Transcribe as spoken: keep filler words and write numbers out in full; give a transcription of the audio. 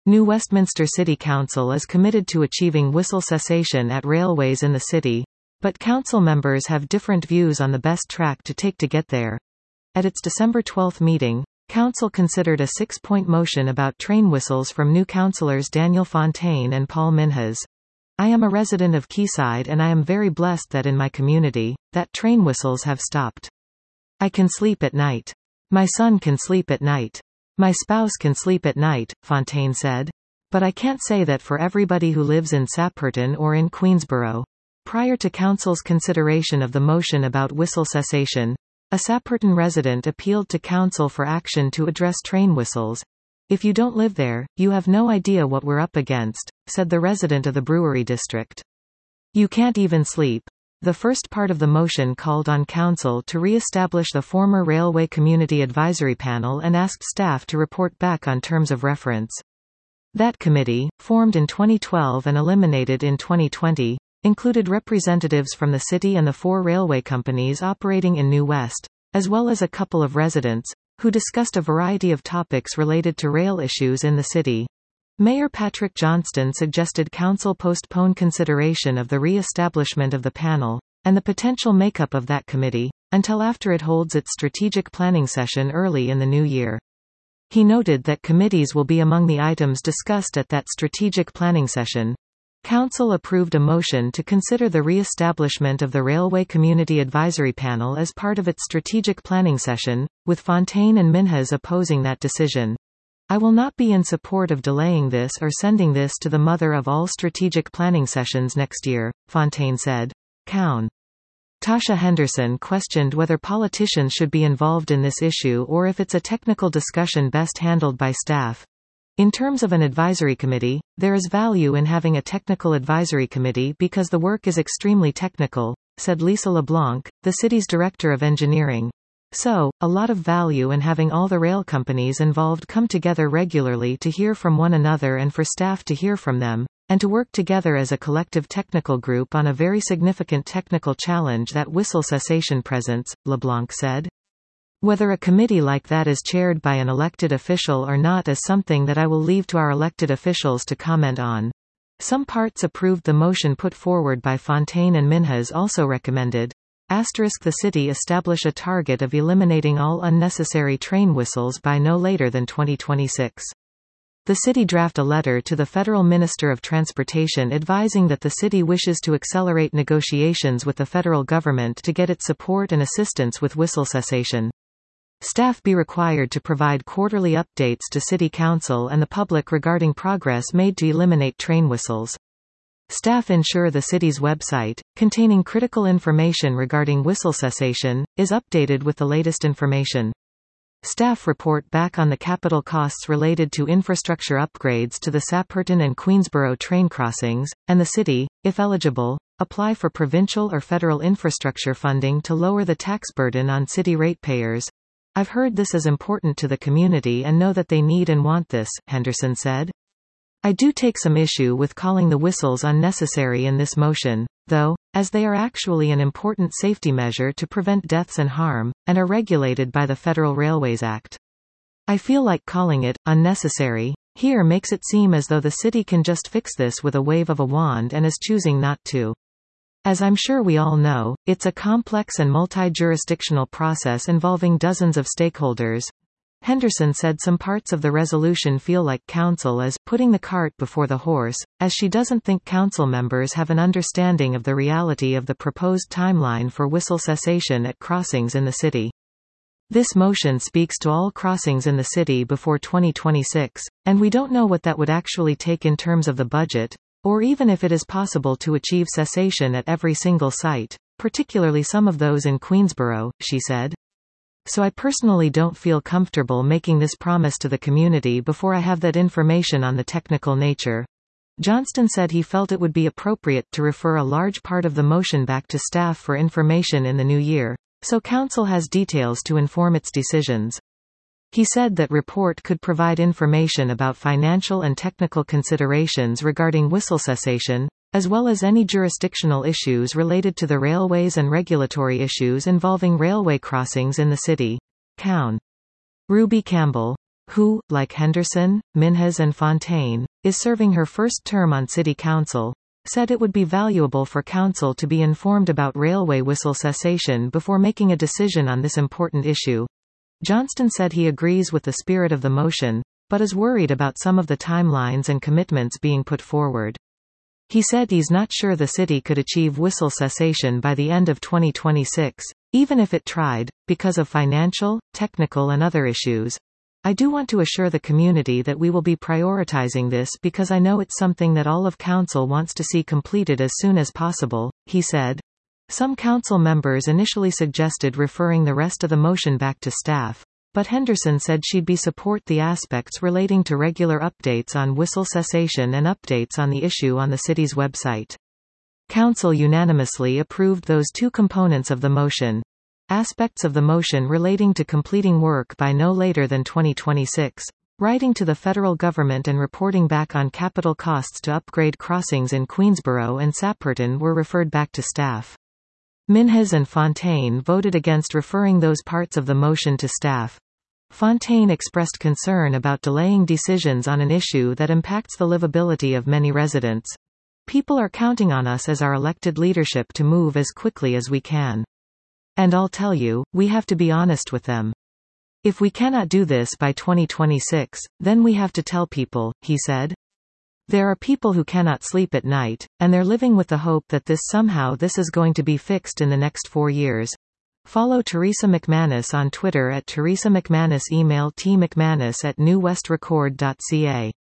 New Westminster City Council is committed to achieving whistle cessation at railways in the city, but council members have different views on the best track to take to get there. At its December twelfth meeting, Council considered a six-point motion about train whistles from new councillors Daniel Fontaine and Paul Minhas. I am a resident of Quayside and I am very blessed that in my community, that train whistles have stopped. I can sleep at night. My son can sleep at night. My spouse can sleep at night, Fontaine said. But I can't say that for everybody who lives in Sapperton or in Queensborough. Prior to Council's consideration of the motion about whistle cessation, a Sapperton resident appealed to Council for action to address train whistles. If you don't live there, you have no idea what we're up against, said the resident of the Brewery District. You can't even sleep. The first part of the motion called on Council to re-establish the former Railway Community Advisory Panel and asked staff to report back on terms of reference. That committee, formed in twenty twelve and eliminated in twenty twenty, included representatives from the city and the four railway companies operating in New West, as well as a couple of residents, who discussed a variety of topics related to rail issues in the city. Mayor Patrick Johnston suggested Council postpone consideration of the re-establishment of the panel, and the potential makeup of that committee, until after it holds its strategic planning session early in the new year. He noted that committees will be among the items discussed at that strategic planning session. Council approved a motion to consider the re-establishment of the Railway Community Advisory Panel as part of its strategic planning session, with Fontaine and Minhas opposing that decision. I will not be in support of delaying this or sending this to the mother of all strategic planning sessions next year, Fontaine said. Cown. Tasha Henderson questioned whether politicians should be involved in this issue or if it's a technical discussion best handled by staff. In terms of an advisory committee, there is value in having a technical advisory committee because the work is extremely technical, said Lisa LeBlanc, the city's director of engineering. So, a lot of value in having all the rail companies involved come together regularly to hear from one another and for staff to hear from them, and to work together as a collective technical group on a very significant technical challenge that whistle cessation presents, LeBlanc said. Whether a committee like that is chaired by an elected official or not is something that I will leave to our elected officials to comment on. Some parts approved the motion put forward by Fontaine and Minhas also recommended. Asterisk the city establish a target of eliminating all unnecessary train whistles by no later than twenty twenty-six. The city draft a letter to the Federal Minister of Transportation advising that the city wishes to accelerate negotiations with the federal government to get its support and assistance with whistle cessation. Staff be required to provide quarterly updates to City Council and the public regarding progress made to eliminate train whistles. Staff ensure the city's website, containing critical information regarding whistle cessation, is updated with the latest information. Staff report back on the capital costs related to infrastructure upgrades to the Sapperton and Queensborough train crossings, and the city, if eligible, apply for provincial or federal infrastructure funding to lower the tax burden on city ratepayers. I've heard this is important to the community and know that they need and want this, Henderson said. I do take some issue with calling the whistles unnecessary in this motion, though, as they are actually an important safety measure to prevent deaths and harm, and are regulated by the Federal Railways Act. I feel like calling it unnecessary here makes it seem as though the city can just fix this with a wave of a wand and is choosing not to. As I'm sure we all know, it's a complex and multi-jurisdictional process involving dozens of stakeholders. Henderson said some parts of the resolution feel like Council is putting the cart before the horse, as she doesn't think Council members have an understanding of the reality of the proposed timeline for whistle cessation at crossings in the city. This motion speaks to all crossings in the city before twenty twenty-six, and we don't know what that would actually take in terms of the budget, or even if it is possible to achieve cessation at every single site, particularly some of those in Queensborough, she said. So I personally don't feel comfortable making this promise to the community before I have that information on the technical nature. Johnston said he felt it would be appropriate to refer a large part of the motion back to staff for information in the new year, so Council has details to inform its decisions. He said that report could provide information about financial and technical considerations regarding whistle cessation, as well as any jurisdictional issues related to the railways and regulatory issues involving railway crossings in the city. Cown. Ruby Campbell, who, like Henderson, Minhas and Fontaine, is serving her first term on City Council, said it would be valuable for Council to be informed about railway whistle cessation before making a decision on this important issue. Johnston said he agrees with the spirit of the motion, but is worried about some of the timelines and commitments being put forward. He said he's not sure the city could achieve whistle cessation by the end of twenty twenty-six, even if it tried, because of financial, technical and other issues. I do want to assure the community that we will be prioritizing this because I know it's something that all of Council wants to see completed as soon as possible, he said. Some Council members initially suggested referring the rest of the motion back to staff, but Henderson said she'd be support the aspects relating to regular updates on whistle cessation and updates on the issue on the city's website. Council unanimously approved those two components of the motion. Aspects of the motion relating to completing work by no later than twenty twenty-six, writing to the federal government and reporting back on capital costs to upgrade crossings in Queensboro and Sapperton were referred back to staff. Minhas and Fontaine voted against referring those parts of the motion to staff. Fontaine expressed concern about delaying decisions on an issue that impacts the livability of many residents. People are counting on us as our elected leadership to move as quickly as we can. And I'll tell you, we have to be honest with them. If we cannot do this by twenty twenty-six, then we have to tell people, he said. There are people who cannot sleep at night, and they're living with the hope that this somehow this is going to be fixed in the next four years. Follow Teresa McManus on Twitter at Teresa McManus. Email t mcmanus at new west record dot c a.